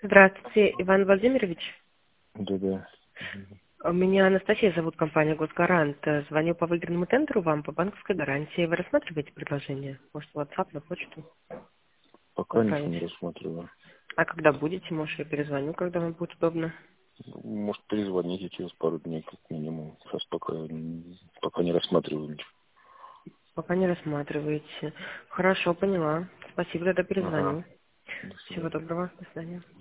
Здравствуйте, Иван Владимирович. Да-да. Меня Анастасия зовут, компания «Госгарант». Звоню по выигранному тендеру вам по банковской гарантии. Вы рассматриваете предложение? Может, в WhatsApp, на почту Пока ничего отправить? не рассматриваю. А когда будете? Может, я перезвоню, когда вам будет удобно? Может, перезвоните через пару дней, как минимум. Сейчас пока не рассматриваю ничего. Пока не рассматриваете. Хорошо, поняла. Спасибо, тогда Ага. перезвоню. До Всего свидания. доброго. До свидания.